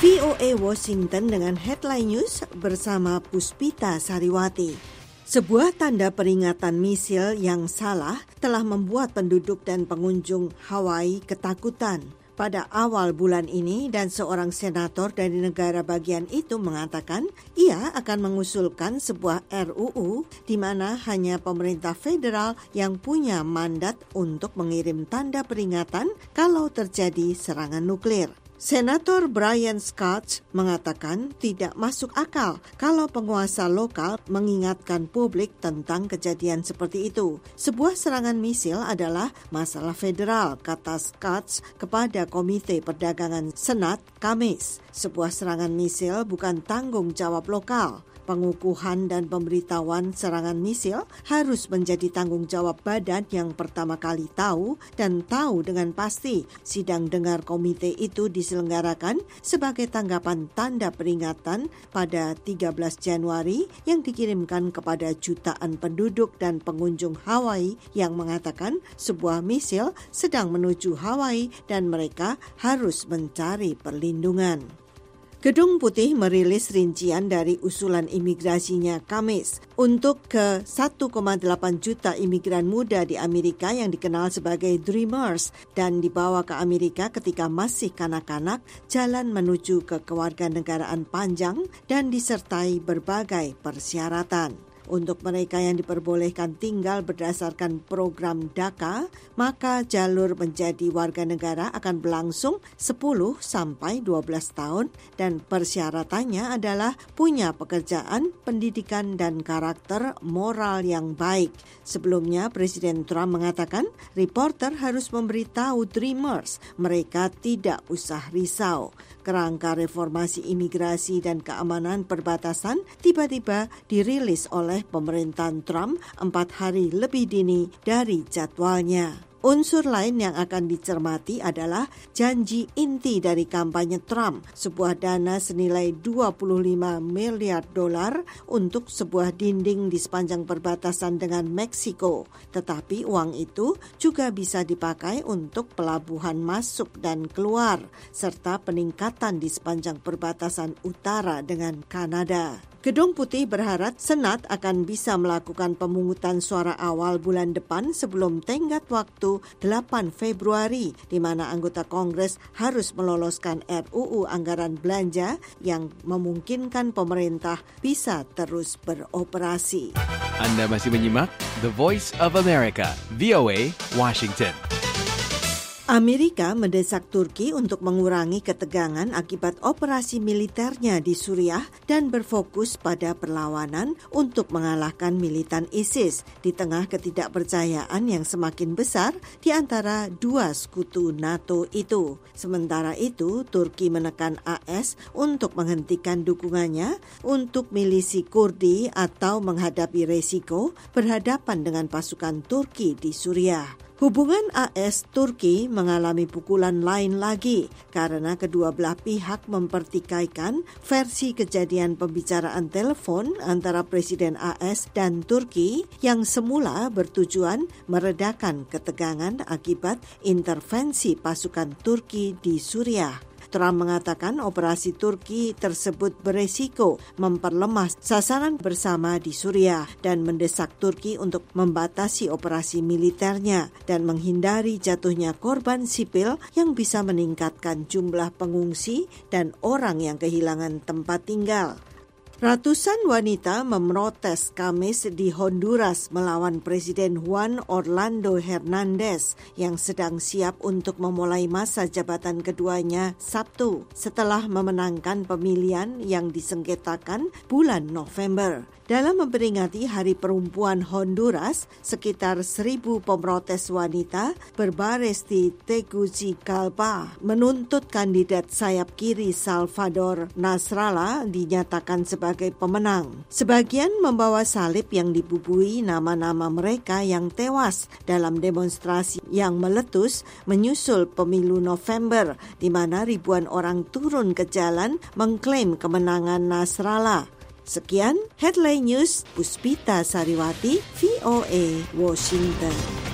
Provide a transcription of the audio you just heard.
VOA Washington dengan Headline News bersama Puspita Sariwati. Sebuah tanda peringatan misil yang salah telah membuat penduduk dan pengunjung Hawaii ketakutan pada awal bulan ini, dan seorang senator dari negara bagian itu mengatakan ia akan mengusulkan sebuah RUU di mana hanya pemerintah federal yang punya mandat untuk mengirim tanda peringatan kalau terjadi serangan nuklir. Senator Brian Schatz mengatakan tidak masuk akal kalau penguasa lokal mengingatkan publik tentang kejadian seperti itu. Sebuah serangan misil adalah masalah federal, kata Schatz kepada Komite Perdagangan Senat Kamis. Sebuah serangan misil bukan tanggung jawab lokal. Pengukuhan dan pemberitahuan serangan misil harus menjadi tanggung jawab badan yang pertama kali tahu dan tahu dengan pasti. Sidang dengar komite itu diselenggarakan sebagai tanggapan tanda peringatan pada 13 Januari yang dikirimkan kepada jutaan penduduk dan pengunjung Hawaii yang mengatakan sebuah misil sedang menuju Hawaii dan mereka harus mencari perlindungan. Gedung Putih merilis rincian dari usulan imigrasinya Kamis untuk ke 1,8 juta imigran muda di Amerika yang dikenal sebagai Dreamers dan dibawa ke Amerika ketika masih kanak-kanak, jalan menuju ke kewarganegaraan panjang dan disertai berbagai persyaratan. Untuk mereka yang diperbolehkan tinggal berdasarkan program DACA, maka jalur menjadi warga negara akan berlangsung 10 sampai 12 tahun dan persyaratannya adalah punya pekerjaan, pendidikan, dan karakter moral yang baik. Sebelumnya, Presiden Trump mengatakan reporter harus memberitahu Dreamers mereka tidak usah risau. Kerangka reformasi imigrasi dan keamanan perbatasan tiba-tiba dirilis oleh pemerintahan Trump 4 hari lebih dini dari jadwalnya. Unsur lain yang akan dicermati adalah janji inti dari kampanye Trump, sebuah dana senilai $25 miliar untuk sebuah dinding di sepanjang perbatasan dengan Meksiko. Tetapi uang itu juga bisa dipakai untuk pelabuhan masuk dan keluar, serta peningkatan di sepanjang perbatasan utara dengan Kanada. Gedung Putih berharap Senat akan bisa melakukan pemungutan suara awal bulan depan sebelum tenggat waktu 8 Februari, di mana anggota Kongres harus meloloskan RUU anggaran belanja yang memungkinkan pemerintah bisa terus beroperasi. Anda masih menyimak The Voice of America, VOA, Washington. Amerika mendesak Turki untuk mengurangi ketegangan akibat operasi militernya di Suriah dan berfokus pada perlawanan untuk mengalahkan militan ISIS di tengah ketidakpercayaan yang semakin besar di antara dua sekutu NATO itu. Sementara itu, Turki menekan AS untuk menghentikan dukungannya untuk milisi Kurdi atau menghadapi resiko berhadapan dengan pasukan Turki di Suriah. Hubungan AS-Turki mengalami pukulan lain lagi karena kedua belah pihak mempertikaikan versi kejadian pembicaraan telepon antara Presiden AS dan Turki yang semula bertujuan meredakan ketegangan akibat intervensi pasukan Turki di Suriah. Trump mengatakan operasi Turki tersebut beresiko memperlemah sasaran bersama di Suriah dan mendesak Turki untuk membatasi operasi militernya dan menghindari jatuhnya korban sipil yang bisa meningkatkan jumlah pengungsi dan orang yang kehilangan tempat tinggal. Ratusan wanita memprotes Kamis di Honduras melawan Presiden Juan Orlando Hernandez yang sedang siap untuk memulai masa jabatan keduanya Sabtu setelah memenangkan pemilihan yang disengketakan bulan November. Dalam memperingati Hari Perempuan Honduras, sekitar 1.000 pemrotes wanita berbaris di Tegucigalpa menuntut kandidat sayap kiri Salvador Nasrallah dinyatakan sebagai pemenang. Sebagian membawa salib yang dibubuhi nama-nama mereka yang tewas dalam demonstrasi yang meletus menyusul pemilu November, di mana ribuan orang turun ke jalan mengklaim kemenangan Nasrallah. Sekian Headline News, Puspita Sariwati, VOA, Washington.